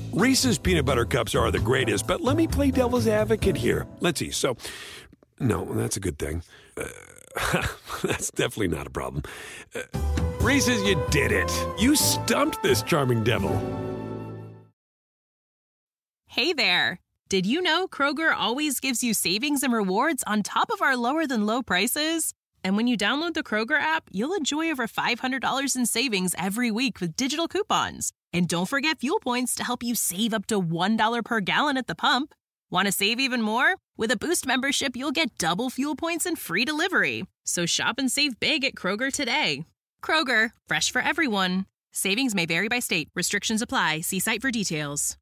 Reese's peanut butter cups are the greatest, but let me play devil's advocate here. Let's see. So, no, that's a good thing. That's definitely not a problem. Reese's, you did it. You stumped this charming devil. Hey there. Did you know Kroger always gives you savings and rewards on top of our lower-than-low prices? And when you download the Kroger app, you'll enjoy over $500 in savings every week with digital coupons. And don't forget fuel points to help you save up to $1 per gallon at the pump. Want to save even more? With a Boost membership, you'll get double fuel points and free delivery. So shop and save big at Kroger today. Kroger, fresh for everyone. Savings may vary by state. Restrictions apply. See site for details.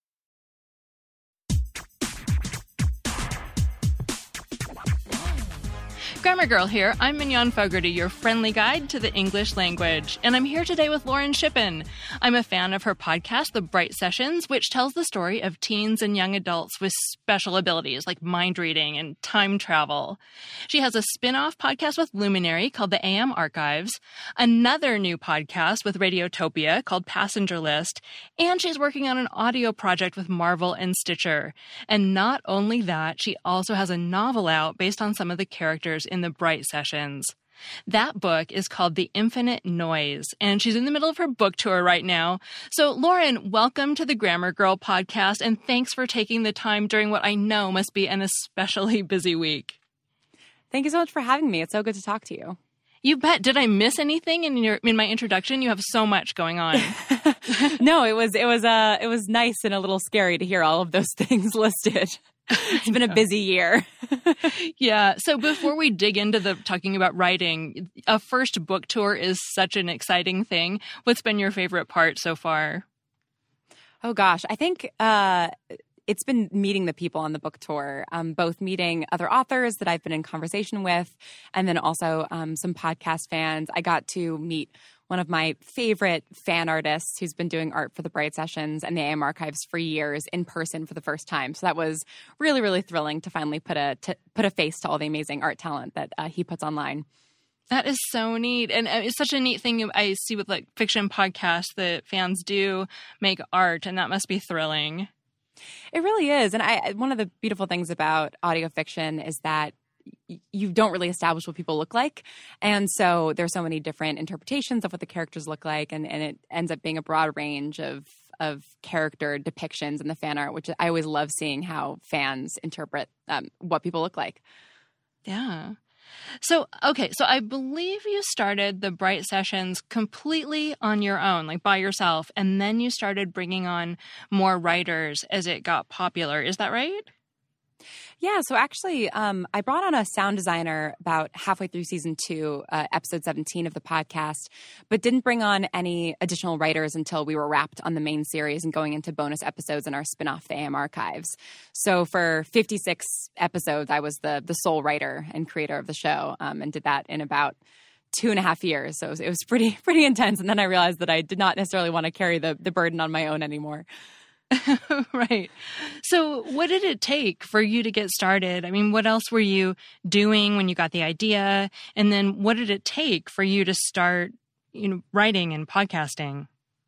Grammar Girl here. I'm Mignon Fogarty, your friendly guide to the English language. And I'm here today with Lauren Shippen. I'm a fan of her podcast, The Bright Sessions, which tells the story of teens and young adults with special abilities like mind reading and time travel. She has a spin-off podcast with Luminary called the AM Archives, another new podcast with Radiotopia called Passenger List, and she's working on an audio project with Marvel and Stitcher. And not only that, she also has a novel out based on some of the characters in the Bright Sessions. That book is called The Infinite Noise, and she's in the middle of her book tour right now. So, Lauren, welcome to the Grammar Girl podcast, and thanks for taking the time during what I know must be an especially busy week. Thank you so much for having me. It's so good to talk to you. You bet. Did I miss anything in my introduction? You have so much going on. No, it was nice and a little scary to hear all of those things listed. It's been a busy year. Yeah. So before we dig into talking about writing, a first book tour is such an exciting thing. What's been your favorite part so far? Oh, gosh. I think it's been meeting the people on the book tour, both meeting other authors that I've been in conversation with, and then also some podcast fans. I got to meet one of my favorite fan artists who's been doing art for the Bright Sessions and the AM Archives for years in person for the first time. So that was really, really thrilling to finally put a face to all the amazing art talent that he puts online. That is so neat. And it's such a neat thing I see with like fiction podcasts that fans do make art, and that must be thrilling. It really is. And one of the beautiful things about audio fiction is that you don't really establish what people look like. And so there's so many different interpretations of what the characters look like. And it ends up being a broad range of character depictions in the fan art, which I always love seeing how fans interpret what people look like. Yeah. So, okay. So I believe you started the Bright Sessions completely on your own, like by yourself. And then you started bringing on more writers as it got popular. Is that right? Yeah, so actually, I brought on a sound designer about halfway through season 2, episode 17 of the podcast, but didn't bring on any additional writers until we were wrapped on the main series and going into bonus episodes in our spinoff, the AM Archives. So for 56 episodes, I was the sole writer and creator of the show, and did that in about 2.5 years. So it was pretty intense. And then I realized that I did not necessarily want to carry the burden on my own anymore. Right. So what did it take for you to get started? I mean, what else were you doing when you got the idea? And then what did it take for you to start, writing and podcasting?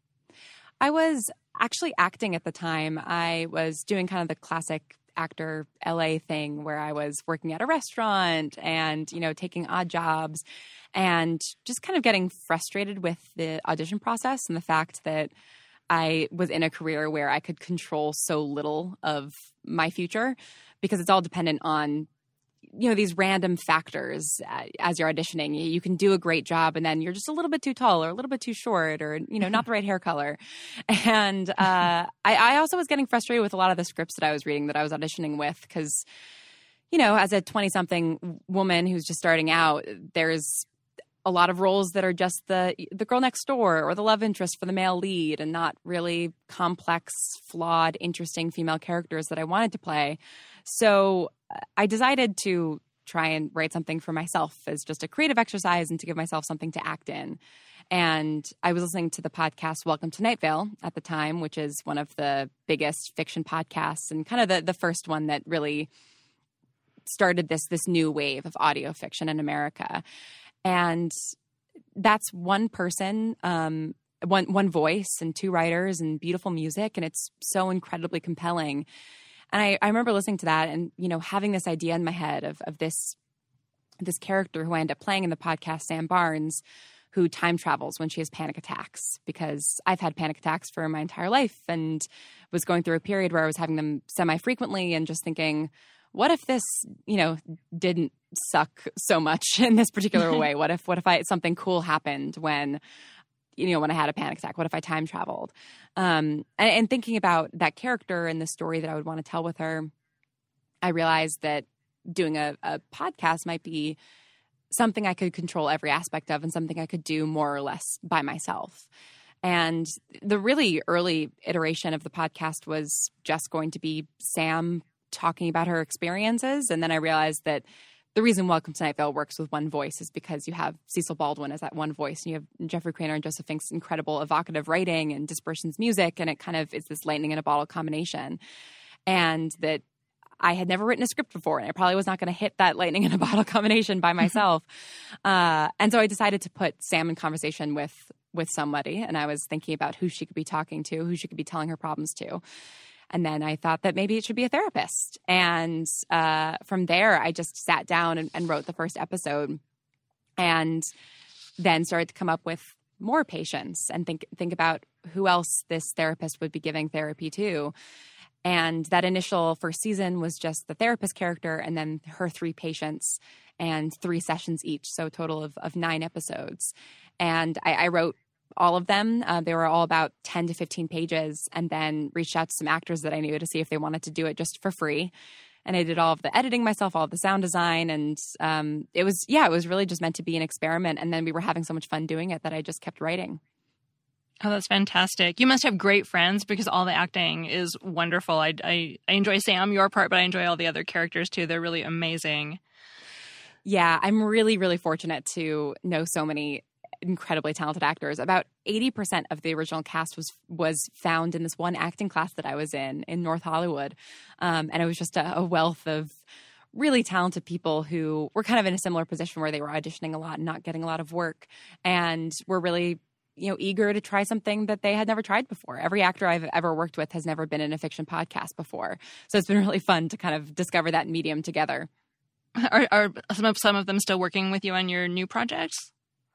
I was actually acting at the time. I was doing kind of the classic actor LA thing where I was working at a restaurant and, taking odd jobs and just kind of getting frustrated with the audition process and the fact that I was in a career where I could control so little of my future because it's all dependent on, these random factors as you're auditioning. You can do a great job and then you're just a little bit too tall or a little bit too short or, not the right hair color. And I also was getting frustrated with a lot of the scripts that I was reading that I was auditioning with because, as a 20-something woman who's just starting out, there's a lot of roles that are just the girl next door or the love interest for the male lead and not really complex, flawed, interesting female characters that I wanted to play. So I decided to try and write something for myself as just a creative exercise and to give myself something to act in. And I was listening to the podcast Welcome to Night Vale at the time, which is one of the biggest fiction podcasts and kind of the first one that really started this new wave of audio fiction in America. And that's one person one voice and two writers and beautiful music, and it's so incredibly compelling. And I remember listening to that and, having this idea in my head of this character who I end up playing in the podcast, Sam Barnes, who time travels when she has panic attacks, because I've had panic attacks for my entire life and was going through a period where I was having them semi-frequently and just thinking, what if this, didn't suck so much in this particular way? What if something cool happened when I had a panic attack? What if I time traveled? And thinking about that character and the story that I would want to tell with her, I realized that doing a podcast might be something I could control every aspect of and something I could do more or less by myself. And the really early iteration of the podcast was just going to be Sam talking about her experiences. And then I realized that the reason Welcome to Night Vale works with one voice is because you have Cecil Baldwin as that one voice, and you have Jeffrey Cranor and Joseph Fink's incredible evocative writing and Dispersion's music, and it kind of is this lightning in a bottle combination. And that I had never written a script before, and I probably was not going to hit that lightning in a bottle combination by myself. And so I decided to put Sam in conversation with somebody, and I was thinking about who she could be talking to, who she could be telling her problems to. And then I thought that maybe it should be a therapist. And from there, I just sat down and wrote the first episode, and then started to come up with more patients and think about who else this therapist would be giving therapy to. And that initial first season was just the therapist character and then her 3 patients and 3 sessions each. So a total of 9 episodes. And I wrote all of them. They were all about 10 to 15 pages, and then reached out to some actors that I knew to see if they wanted to do it just for free. And I did all of the editing myself, all of the sound design. And it was really just meant to be an experiment. And then we were having so much fun doing it that I just kept writing. Oh, that's fantastic. You must have great friends, because all the acting is wonderful. I enjoy Sam, your part, but I enjoy all the other characters too. They're really amazing. Yeah, I'm really, really fortunate to know so many incredibly talented actors. About 80% of the original cast was found in this one acting class that I was in North Hollywood. And it was just a wealth of really talented people who were kind of in a similar position where they were auditioning a lot and not getting a lot of work, and were really eager to try something that they had never tried before. Every actor I've ever worked with has never been in a fiction podcast before. So it's been really fun to kind of discover that medium together. Are some of them still working with you on your new projects?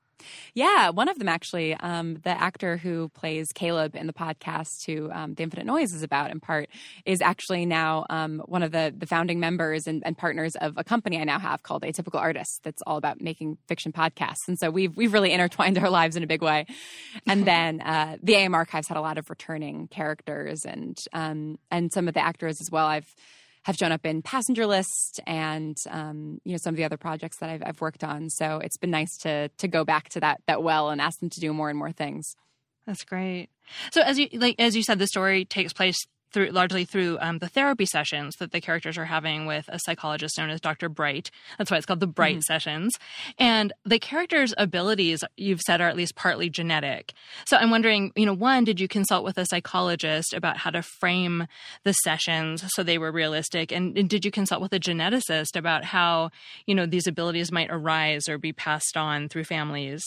Yeah, one of them actually, the actor who plays Caleb in the podcast, who The Infinite Noise is about in part, is actually now one of the founding members and partners of a company I now have called Atypical Artists that's all about making fiction podcasts. And so we've really intertwined our lives in a big way. And then the AM Archives had a lot of returning characters and some of the actors as well. Have shown up in Passenger List and some of the other projects that I've worked on. So it's been nice to go back to that well and ask them to do more and more things. That's great. So as you said, the story takes place largely through the therapy sessions that the characters are having with a psychologist known as Dr. Bright. That's why it's called the Bright Sessions. And the characters' abilities, you've said, are at least partly genetic. So I'm wondering, one, did you consult with a psychologist about how to frame the sessions so they were realistic? And did you consult with a geneticist about how, these abilities might arise or be passed on through families?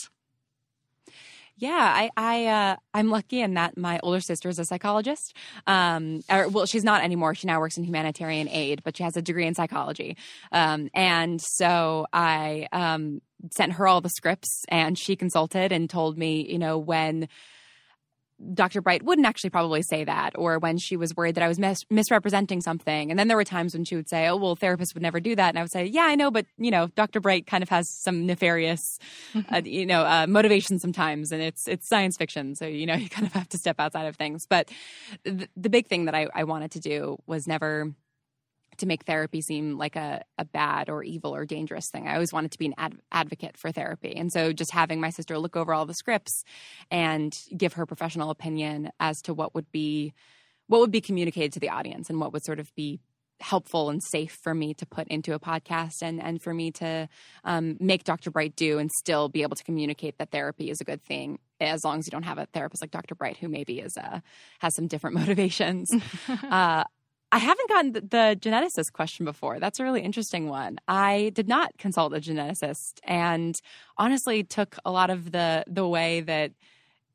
Yeah, I'm lucky in that my older sister is a psychologist. She's not anymore. She now works in humanitarian aid, but she has a degree in psychology. And so I sent her all the scripts, and she consulted and told me, when Dr. Bright wouldn't actually probably say that, or when she was worried that I was misrepresenting something. And then there were times when she would say, oh, well, therapists would never do that. And I would say, yeah, I know, but, Dr. Bright kind of has some nefarious, motivation sometimes, and it's science fiction. So, you kind of have to step outside of things. But the big thing that I wanted to do was never to make therapy seem like a bad or evil or dangerous thing. I always wanted to be an advocate for therapy. And so just having my sister look over all the scripts and give her professional opinion as to what would be communicated to the audience and what would sort of be helpful and safe for me to put into a podcast and for me to make Dr. Bright do and still be able to communicate that therapy is a good thing, as long as you don't have a therapist like Dr. Bright who maybe has some different motivations. I haven't gotten the geneticist question before. That's a really interesting one. I did not consult a geneticist, and honestly took a lot of the way that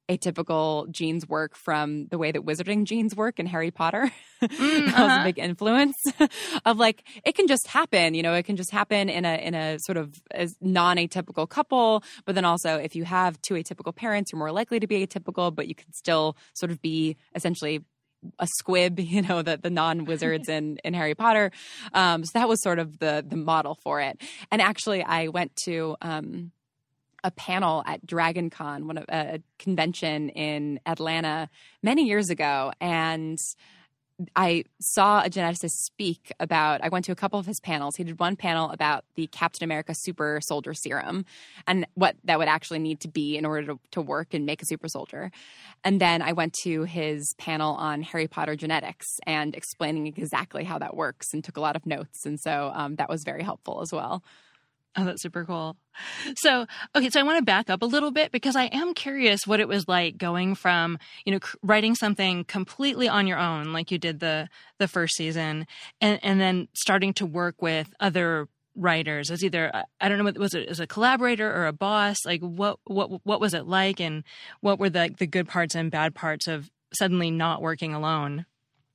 atypical genes work from the way that wizarding genes work in Harry Potter. That was a big influence of like, it can just happen, it can just happen in a sort of as non-atypical couple. But then also if you have two atypical parents, you're more likely to be atypical, but you can still sort of be essentially a squib, the non-wizards in Harry Potter. So that was sort of the model for it. And actually I went to, a panel at Dragon Con, a convention in Atlanta many years ago. And I saw a geneticist speak about, I went to a couple of his panels. He did one panel about the Captain America super soldier serum and what that would actually need to be in order to work and make a super soldier. And then I went to his panel on Harry Potter genetics and explaining exactly how that works and took a lot of notes. And so that was very helpful as well. Oh, that's super cool. So I want to back up a little bit because I am curious what it was like going from, writing something completely on your own, like you did the first season, and then starting to work with other writers as either, I don't know, was it as a collaborator or a boss? Like what was it like, and what were the good parts and bad parts of suddenly not working alone?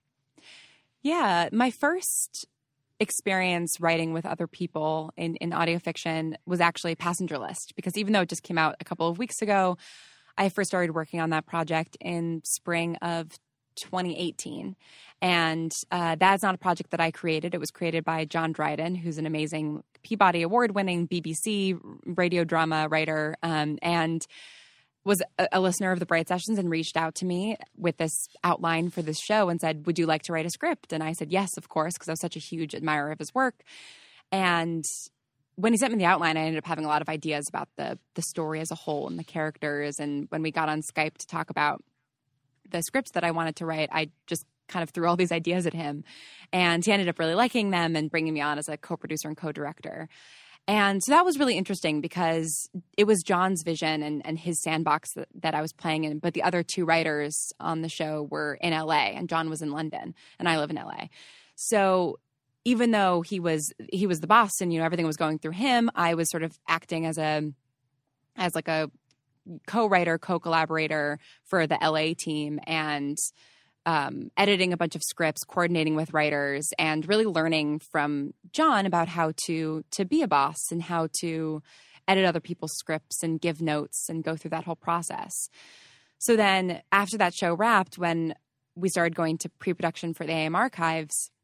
Yeah, my first experience writing with other people in audio fiction was actually Passenger List, because even though it just came out a couple of weeks ago, I first started working on that project in spring of 2018. And that's not a project that I created. It was created by John Dryden, who's an amazing Peabody Award-winning BBC radio drama writer, and was a listener of the Bright Sessions and reached out to me with this outline for this show and said, would you like to write a script? And I said, yes, of course, because I was such a huge admirer of his work. And when he sent me the outline, I ended up having a lot of ideas about the story as a whole and the characters. And when we got on Skype to talk about the scripts that I wanted to write, I just kind of threw all these ideas at him. And he ended up really liking them and bringing me on as a co-producer and co-director. And so that was really interesting because it was John's vision and his sandbox that I was playing in. But the other two writers on the show were in LA, and John was in London, and I live in LA. So even though he was the boss and, everything was going through him, I was sort of acting as like a co-writer, co-collaborator for the LA team, and editing a bunch of scripts, coordinating with writers, and really learning from John about how to be a boss and how to edit other people's scripts and give notes and go through that whole process. So then after that show wrapped, when we started going to pre-production for the AM Archives,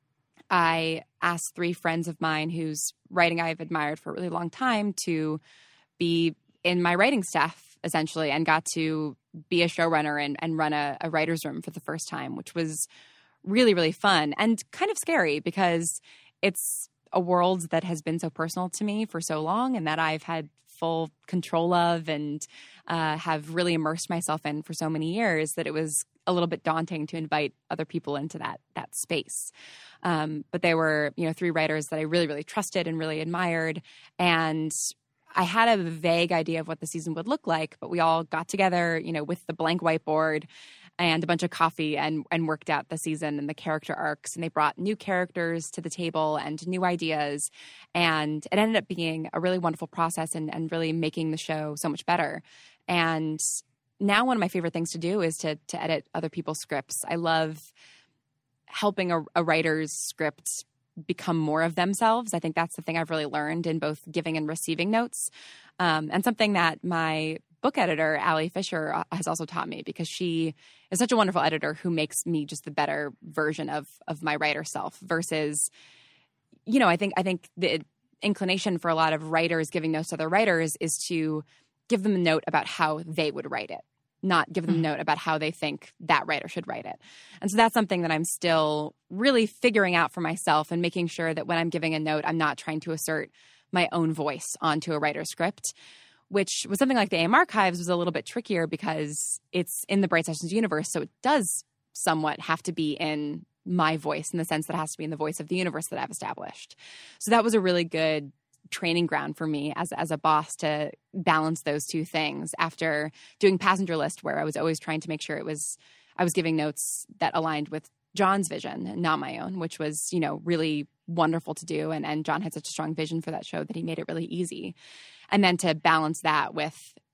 I asked 3 friends of mine whose writing I've admired for a really long time to be in my writing staff, essentially, and got to be a showrunner and run a writer's room for the first time, which was really, really fun and kind of scary because it's a world that has been so personal to me for so long and that I've had full control of and have really immersed myself in for so many years that it was a little bit daunting to invite other people into that space. But they were, 3 writers that I really, really trusted and really admired. And I had a vague idea of what the season would look like, but we all got together, with the blank whiteboard and a bunch of coffee and worked out the season and the character arcs. And they brought new characters to the table and new ideas. And it ended up being a really wonderful process and really making the show so much better. And now one of my favorite things to do is to edit other people's scripts. I love helping a writer's script become more of themselves. I think that's the thing I've really learned in both giving and receiving notes. And something that my book editor, Allie Fisher, has also taught me, because she is such a wonderful editor who makes me just the better version of my writer self versus, I think the inclination for a lot of writers giving notes to other writers is to give them a note about how they would write it, not give them a note about how they think that writer should write it. And so that's something that I'm still really figuring out for myself and making sure that when I'm giving a note, I'm not trying to assert my own voice onto a writer's script, which was something like the AM Archives was a little bit trickier because it's in the Bright Sessions universe. So it does somewhat have to be in my voice in the sense that it has to be in the voice of the universe that I've established. So that was a really good training ground for me as a boss to balance those two things after doing Passenger List, where I was always trying to make sure I was giving notes that aligned with John's vision and not my own, which was, really wonderful to do. And John had such a strong vision for that show that he made it really easy. And then to balance that with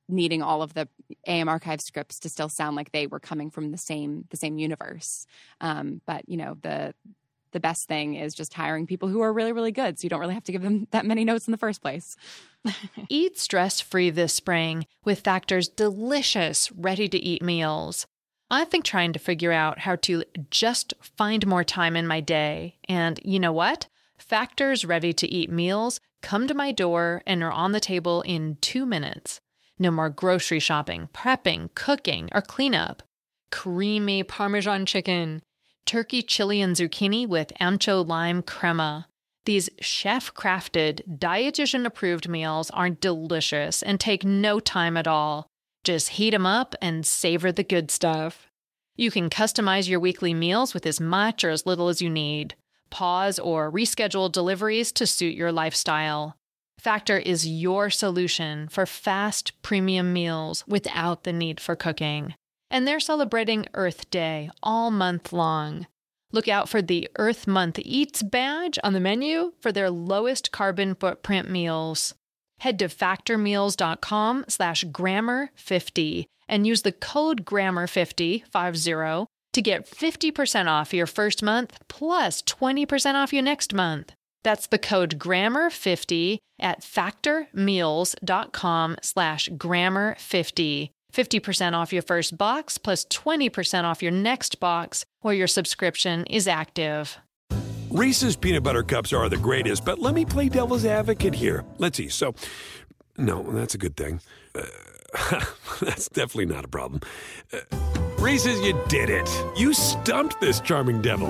needing all of the AM archive scripts to still sound like they were coming from the same universe. But the best thing is just hiring people who are really, really good, so you don't really have to give them that many notes in the first place. Eat stress-free this spring with Factor's delicious, ready-to-eat meals. I've been trying to figure out how to just find more time in my day. And you know what? Factor's ready-to-eat meals come to my door and are on the table in 2 minutes. No more grocery shopping, prepping, cooking, or cleanup. Creamy Parmesan chicken, turkey chili and zucchini with ancho lime crema. These chef-crafted, dietitian-approved meals are delicious and take no time at all. Just heat them up and savor the good stuff. You can customize your weekly meals with as much or as little as you need. Pause or reschedule deliveries to suit your lifestyle. Factor is your solution for fast, premium meals without the need for cooking. And they're celebrating Earth Day all month long. Look out for the Earth Month Eats badge on the menu for their lowest carbon footprint meals. Head to factormeals.com/grammar50 and use the code grammar50 to get 50% off your first month plus 20% off your next month. That's the code grammar50 at factormeals.com/grammar50. 50% off your first box plus 20% off your next box or your subscription is active. Reese's peanut butter cups are the greatest, but let me play devil's advocate here. Let's see. So, no, that's a good thing. That's definitely not a problem. Reese's, you did it. You stumped this charming devil.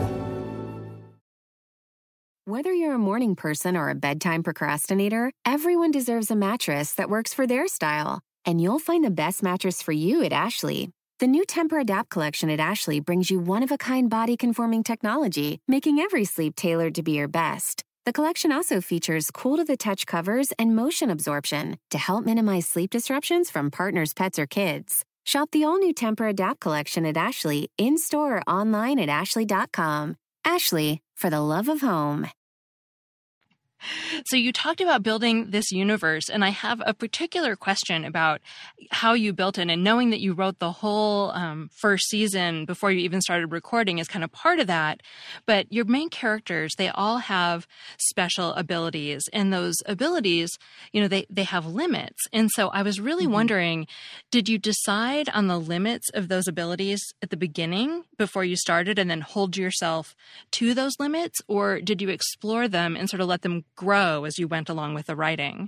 Whether you're a morning person or a bedtime procrastinator, everyone deserves a mattress that works for their style. And you'll find the best mattress for you at Ashley. The new Tempur-Adapt collection at Ashley brings you one-of-a-kind body-conforming technology, making every sleep tailored to be your best. The collection also features cool-to-the-touch covers and motion absorption to help minimize sleep disruptions from partners, pets, or kids. Shop the all-new Tempur-Adapt collection at Ashley, in-store or online at ashley.com. Ashley, for the love of home. So you talked about building this universe, and I have a particular question about how you built it. And knowing that you wrote the whole first season before you even started recording is kind of part of that. But your main characters, they all have special abilities, and those abilities, they have limits. And so I was really wondering, did you decide on the limits of those abilities at the beginning before you started and then hold yourself to those limits? Or did you explore them and sort of let them grow as you went along with the writing?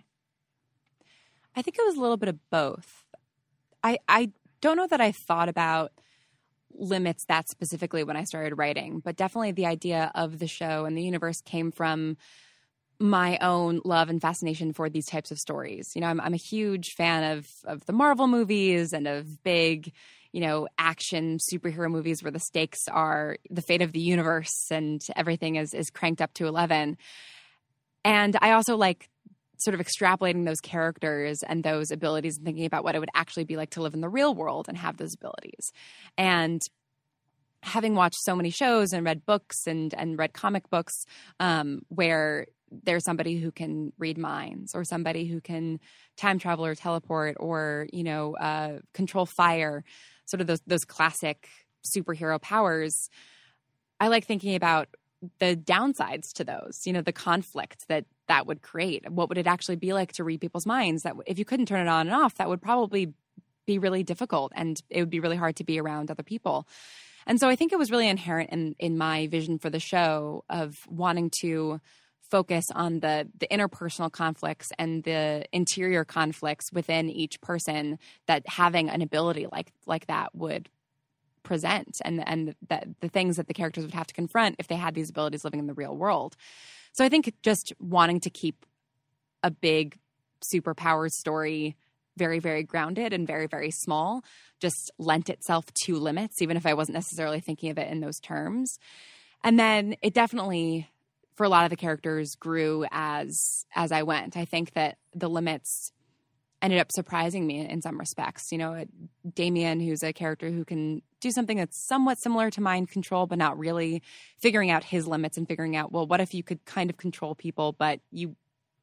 I think it was a little bit of both. I don't know that I thought about limits that specifically when I started writing, but definitely the idea of the show and the universe came from my own love and fascination for these types of stories. I'm a huge fan of the Marvel movies and of big, action superhero movies where the stakes are the fate of the universe and everything is cranked up to 11. And I also like sort of extrapolating those characters and those abilities and thinking about what it would actually be like to live in the real world and have those abilities. And having watched so many shows and read books and read comic books where there's somebody who can read minds or somebody who can time travel or teleport or, control fire, sort of those classic superhero powers, I like thinking about the downsides to those, the conflict that would create. What would it actually be like to read people's minds? That if you couldn't turn it on and off, that would probably be really difficult and it would be really hard to be around other people. And so I think it was really inherent in my vision for the show of wanting to focus on the interpersonal conflicts and the interior conflicts within each person that having an ability like that would present and the things that the characters would have to confront if they had these abilities living in the real world. So I think just wanting to keep a big superpower story very, very grounded and very, very small just lent itself to limits, even if I wasn't necessarily thinking of it in those terms. And then it definitely, for a lot of the characters, grew as I went. I think that the limits ended up surprising me in some respects. Damien, who's a character who can do something that's somewhat similar to mind control, but not really, figuring out his limits and figuring out, well, what if you could kind of control people, but you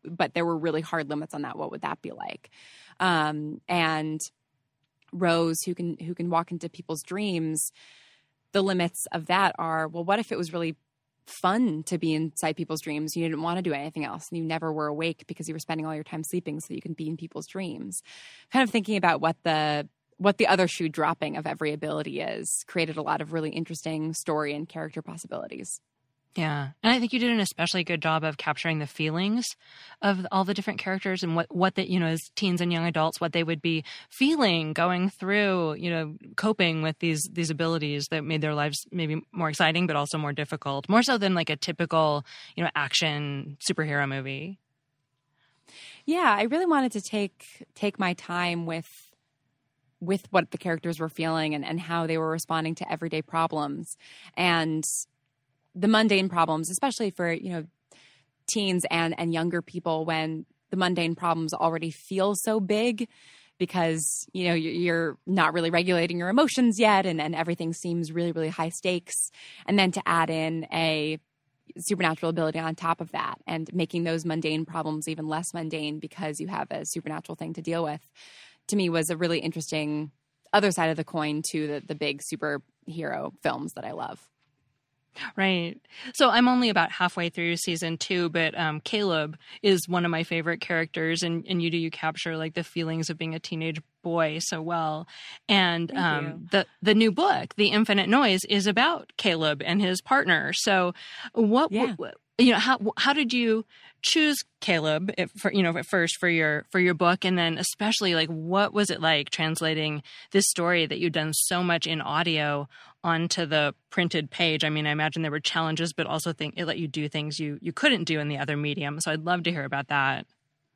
but there were really hard limits on that, what would that be like? And Rose, who can walk into people's dreams, the limits of that are, well, what if it was really fun to be inside people's dreams? You didn't want to do anything else, and you never were awake because you were spending all your time sleeping so that you can be in people's dreams. Kind of thinking about what the other shoe dropping of every ability is created a lot of really interesting story and character possibilities. Yeah. And I think you did an especially good job of capturing the feelings of all the different characters and what they, as teens and young adults, what they would be feeling going through, coping with these abilities that made their lives maybe more exciting, but also more difficult, more so than like a typical, action superhero movie. Yeah. I really wanted to take my time with what the characters were feeling and how they were responding to everyday problems and the mundane problems, especially for, teens and younger people, when the mundane problems already feel so big because, you're not really regulating your emotions yet and everything seems really, really high stakes. And then to add in a supernatural ability on top of that and making those mundane problems even less mundane because you have a supernatural thing to deal with, to me was a really interesting other side of the coin to the big superhero films that I love. Right. So I'm only about halfway through season 2, but Caleb is one of my favorite characters, and you capture like the feelings of being a teenage boy so well. And the new book, The Infinite Noise, is about Caleb and his partner. So how did you choose Caleb at first for your book, and then especially like what was it like translating this story that you've done so much in audio onto the printed page? I mean, I imagine there were challenges, but also it let you do things you couldn't do in the other medium. So I'd love to hear about that.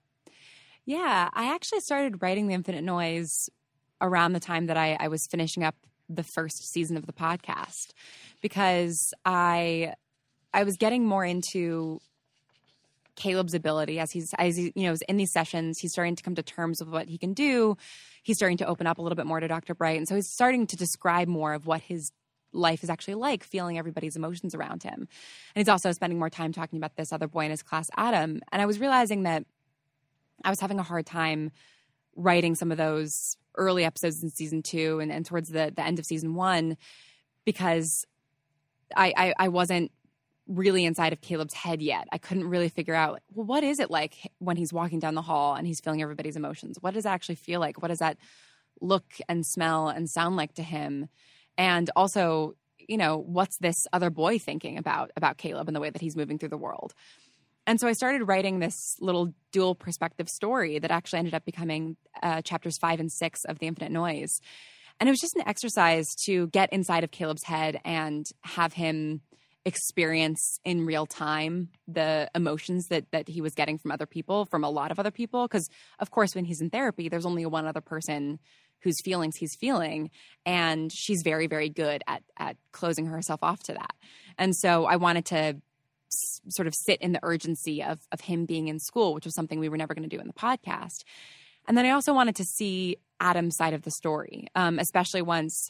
Yeah, I actually started writing The Infinite Noise around the time that I was finishing up the first season of the podcast, because I was getting more into Caleb's ability as he's in these sessions. He's starting to come to terms with what he can do. He's starting to open up a little bit more to Dr. Bright. And so he's starting to describe more of what his life is actually like, feeling everybody's emotions around him. And he's also spending more time talking about this other boy in his class, Adam. And I was realizing that I was having a hard time writing some of those early episodes in season 2 and towards the end of season 1, because I wasn't really inside of Caleb's head yet. I couldn't really figure out, well, what is it like when he's walking down the hall and he's feeling everybody's emotions? What does that actually feel like? What does that look and smell and sound like to him? And also, what's this other boy thinking about Caleb and the way that he's moving through the world? And so I started writing this little dual perspective story that actually ended up becoming chapters 5 and 6 of The Infinite Noise. And it was just an exercise to get inside of Caleb's head and have him experience in real time the emotions that he was getting from other people, from a lot of other people. Because, of course, when he's in therapy, there's only one other person whose feelings he's feeling. And she's very, very good at closing herself off to that. And so I wanted to sort of sit in the urgency of him being in school, which was something we were never going to do in the podcast. And then I also wanted to see Adam's side of the story, especially once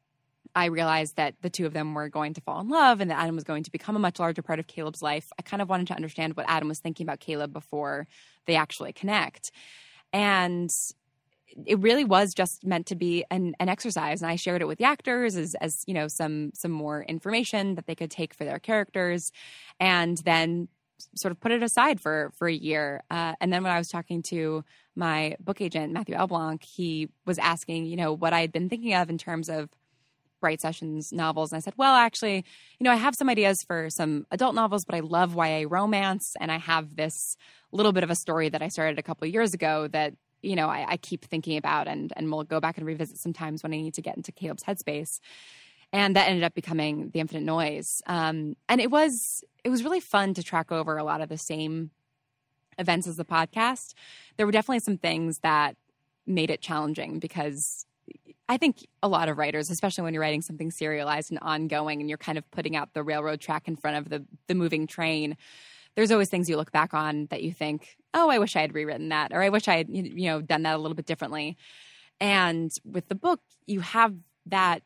I realized that the two of them were going to fall in love and that Adam was going to become a much larger part of Caleb's life. I kind of wanted to understand what Adam was thinking about Caleb before they actually connect. And it really was just meant to be an exercise. And I shared it with the actors as some more information that they could take for their characters, and then sort of put it aside for a year. And then when I was talking to my book agent, Matthew Elblanc, he was asking, what I had been thinking of in terms of Bright Sessions novels. And I said, well, actually, I have some ideas for some adult novels, but I love YA romance. And I have this little bit of a story that I started a couple of years ago that, I keep thinking about and we'll go back and revisit sometimes when I need to get into Caleb's headspace. And that ended up becoming The Infinite Noise. And it was really fun to track over a lot of the same events as the podcast. There were definitely some things that made it challenging, because I think a lot of writers, especially when you're writing something serialized and ongoing and you're kind of putting out the railroad track in front of the moving train, there's always things you look back on that you think, oh, I wish I had rewritten that, or I wish I had, done that a little bit differently. And with the book, you have that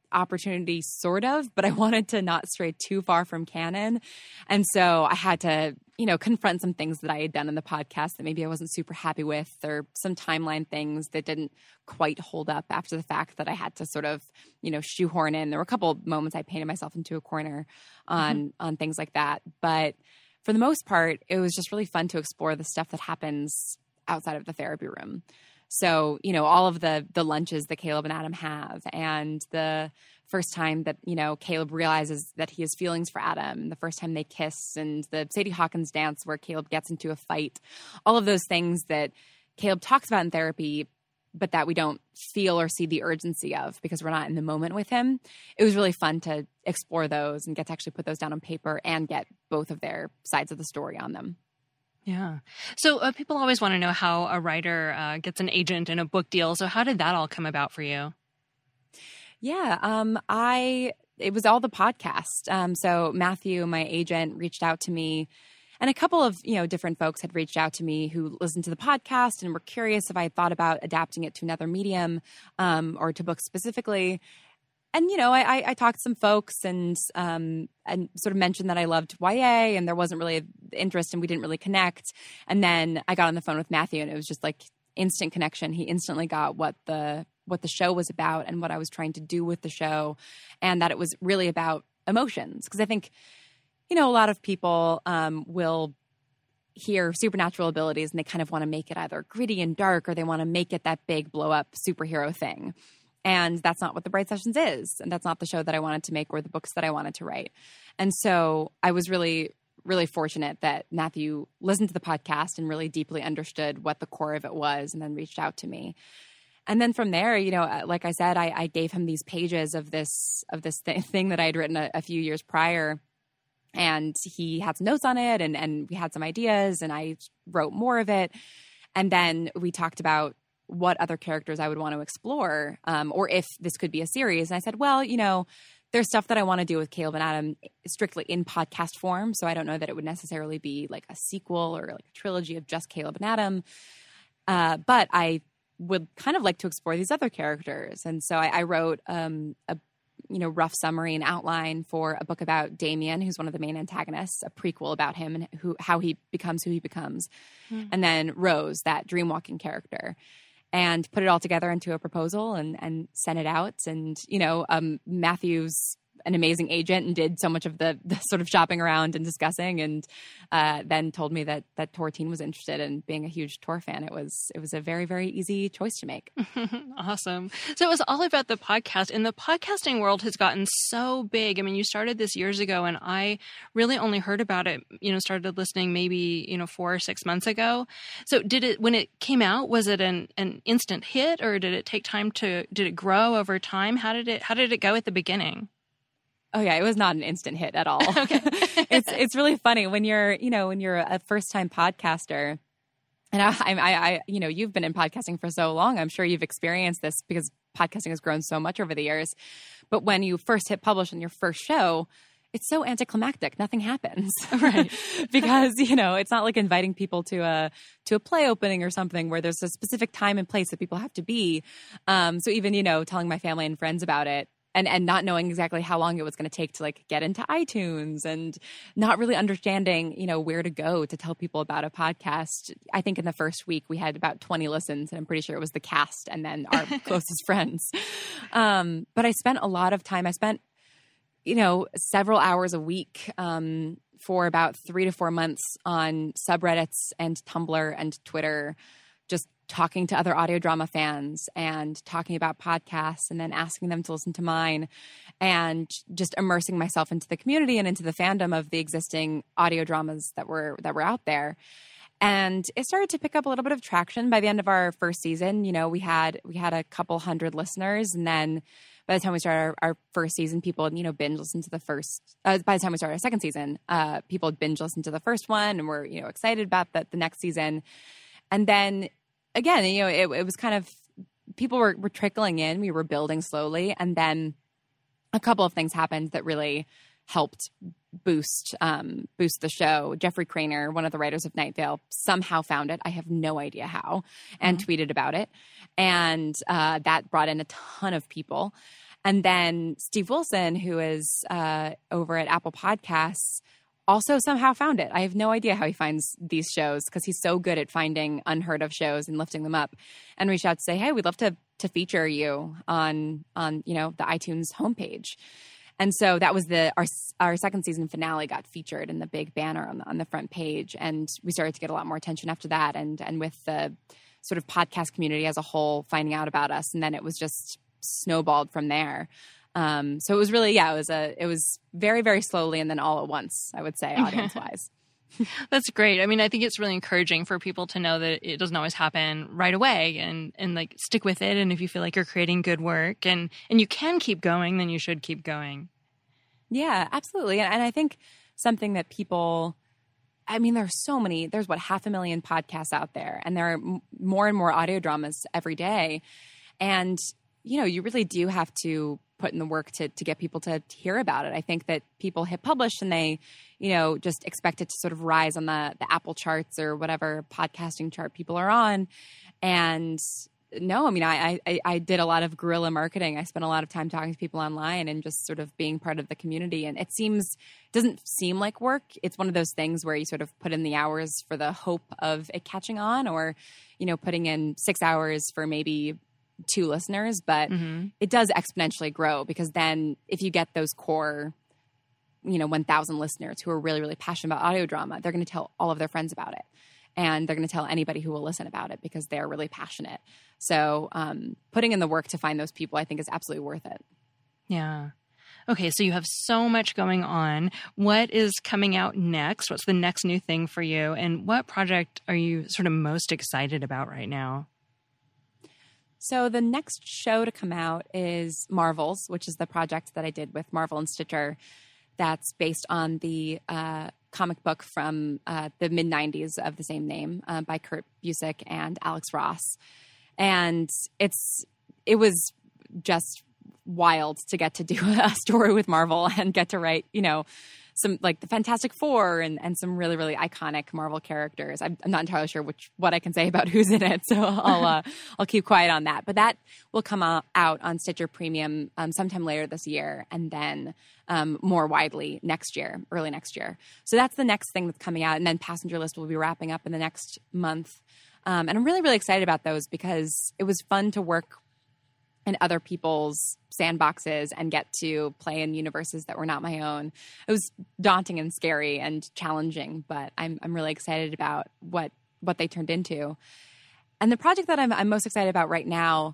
opportunity, sort of, but I wanted to not stray too far from canon. And so I had to, confront some things that I had done in the podcast that maybe I wasn't super happy with, or some timeline things that didn't quite hold up after the fact that I had to sort of, shoehorn in. There were a couple of moments I painted myself into a corner on things like that. But for the most part, it was just really fun to explore the stuff that happens outside of the therapy room. So, all of the lunches that Caleb and Adam have, and the first time that, Caleb realizes that he has feelings for Adam, the first time they kiss, and the Sadie Hawkins dance where Caleb gets into a fight, all of those things that Caleb talks about in therapy, but that we don't feel or see the urgency of because we're not in the moment with him. It was really fun to explore those and get to actually put those down on paper and get both of their sides of the story on them. Yeah. So people always want to know how a writer gets an agent in a book deal. So how did that all come about for you? Yeah. It was all the podcast. So Matthew, my agent, reached out to me, and a couple of, different folks had reached out to me who listened to the podcast and were curious if I had thought about adapting it to another medium, or to books specifically. And, I talked to some folks and sort of mentioned that I loved YA, and there wasn't really interest and we didn't really connect. And then I got on the phone with Matthew, and it was just like instant connection. He instantly got what the show was about and what I was trying to do with the show, and that it was really about emotions. Because I think, a lot of people will hear supernatural abilities and they kind of want to make it either gritty and dark, or they want to make it that big blow up superhero thing. And that's not what The Bright Sessions is. And that's not the show that I wanted to make or the books that I wanted to write. And so I was really, really fortunate that Matthew listened to the podcast and really deeply understood what the core of it was, and then reached out to me. And then from there, like I said, I gave him these pages of this thing that I had written a few years prior. And he had some notes on it, and we had some ideas, and I wrote more of it. And then we talked about what other characters I would want to explore, or if this could be a series. And I said, well, there's stuff that I want to do with Caleb and Adam strictly in podcast form. So I don't know that it would necessarily be like a sequel or like a trilogy of just Caleb and Adam. But I would kind of like to explore these other characters. And so I wrote a rough summary and outline for a book about Damien, who's one of the main antagonists, a prequel about him and how he becomes who he becomes. And then Rose, that dreamwalking character. And put it all together into a proposal and sent it out. And, Matthew's an amazing agent and did so much of the sort of shopping around and discussing, and then told me that Tor Teen was interested, and being a huge Tor fan, it was a very, very easy choice to make. Awesome. So it was all about the podcast, and the podcasting world has gotten so big. I mean, you started this years ago, and I really only heard about it, started listening maybe, 4 or 6 months ago. So when it came out, was it an instant hit, or did it take time did it grow over time? How did it go at the beginning? Oh yeah, it was not an instant hit at all. Okay. It's really funny when you're a first time podcaster, and I you've been in podcasting for so long. I'm sure you've experienced this because podcasting has grown so much over the years. But when you first hit publish on your first show, it's so anticlimactic. Nothing happens, right? Because it's not like inviting people to a play opening or something where there's a specific time and place that people have to be. So even telling my family and friends about it, and not knowing exactly how long it was going to take to like get into iTunes, and not really understanding, where to go to tell people about a podcast. I think in the first week we had about 20 listens, and I'm pretty sure it was the cast and then our closest friends. But I spent a lot of time. I spent, several hours a week, for about 3 to 4 months on subreddits and Tumblr and Twitter, just talking to other audio drama fans and talking about podcasts, and then asking them to listen to mine, and just immersing myself into the community and into the fandom of the existing audio dramas that were out there. And it started to pick up a little bit of traction by the end of our first season. We had a couple hundred listeners, and then by the time we started our first season, people binge listened to the first. By the time we started our second season, people had binge listened to the first one and were excited about the next season. And then again, it was kind of, people were trickling in. We were building slowly. And then a couple of things happened that really helped boost the show. Jeffrey Craner, one of the writers of Night Vale, somehow found it. I have no idea how, and tweeted about it. And that brought in a ton of people. And then Steve Wilson, who is over at Apple Podcasts, also somehow found it. I have no idea how he finds these shows because he's so good at finding unheard of shows and lifting them up, and reached out to say, hey, we'd love to feature you on the iTunes homepage. And so that was our second season finale got featured in the big banner on the front page, and we started to get a lot more attention after that, and with the sort of podcast community as a whole finding out about us, and then it was just snowballed from there. So it was really, it was very, very slowly and then all at once, I would say, audience wise. That's great. I mean, I think it's really encouraging for people to know that it doesn't always happen right away, and like stick with it. And if you feel like you're creating good work and you can keep going, then you should keep going. Yeah, absolutely. And I think something that people, I mean, there's 500,000 podcasts out there, and there are more and more audio dramas every day. And, you really do have to put in the work to get people to hear about it. I think that people hit publish and they, just expect it to sort of rise on the Apple charts or whatever podcasting chart people are on. And no, I mean, I did a lot of guerrilla marketing. I spent a lot of time talking to people online and just sort of being part of the community. And it doesn't seem like work. It's one of those things where you sort of put in the hours for the hope of it catching on, or, putting in 6 hours for maybe 2 listeners, but it does exponentially grow, because then if you get those core, 1,000 listeners who are really, really passionate about audio drama, they're going to tell all of their friends about it. And they're going to tell anybody who will listen about it because they're really passionate. So putting in the work to find those people, I think, is absolutely worth it. Yeah. Okay, so you have so much going on. What is coming out next? What's the next new thing for you? And what project are you sort of most excited about right now? So the next show to come out is Marvels, which is the project that I did with Marvel and Stitcher. That's based on the comic book from the mid-'90s of the same name by Kurt Busiek and Alex Ross. And it was just wild to get to do a story with Marvel and get to write, some like the Fantastic Four and some really, really iconic Marvel characters. I'm not entirely sure what I can say about who's in it, so I'll keep quiet on that. But that will come out on Stitcher Premium sometime later this year, and then more widely early next year. So that's the next thing that's coming out, and then Passenger List will be wrapping up in the next month. And I'm really, really excited about those because it was fun to work in other people's sandboxes and get to play in universes that were not my own. It was daunting and scary and challenging, but I'm really excited about what they turned into. And the project that I'm most excited about right now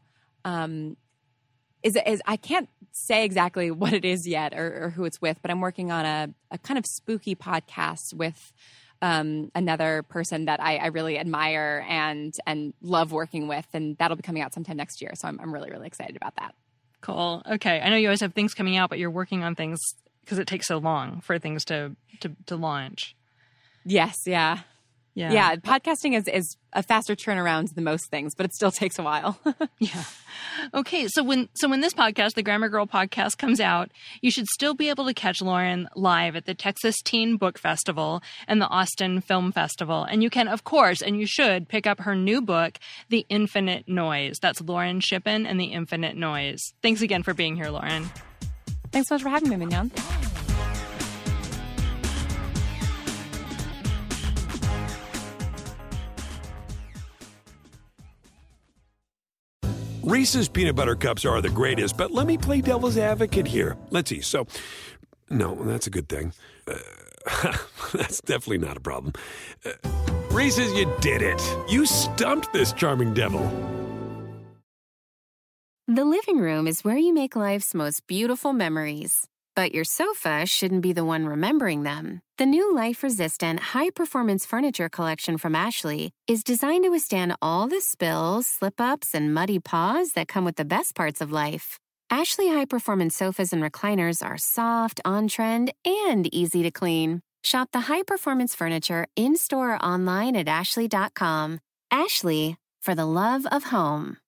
is I can't say exactly what it is yet or who it's with, but I'm working on a kind of spooky podcast with another person that I really admire and love working with, and that'll be coming out sometime next year. So I'm really, really excited about that. Cool. Okay. I know you always have things coming out, but you're working on things because it takes so long for things to launch. Yes. Yeah. Yeah. Podcasting is a faster turnaround than most things, but it still takes a while. Yeah. Okay. So when this podcast, the Grammar Girl podcast, comes out, you should still be able to catch Lauren live at the Texas Teen Book Festival and the Austin Film Festival. And you can, of course, and you should pick up her new book, The Infinite Noise. That's Lauren Shippen and The Infinite Noise. Thanks again for being here, Lauren. Thanks so much for having me, Mignon. Reese's Peanut Butter Cups are the greatest, but let me play devil's advocate here. Let's see. So, no, that's a good thing. That's definitely not a problem. Reese's, you did it. You stumped this charming devil. The living room is where you make life's most beautiful memories. But your sofa shouldn't be the one remembering them. The new life-resistant, high-performance furniture collection from Ashley is designed to withstand all the spills, slip-ups, and muddy paws that come with the best parts of life. Ashley high-performance sofas and recliners are soft, on-trend, and easy to clean. Shop the high-performance furniture in-store or online at ashley.com. Ashley, for the love of home.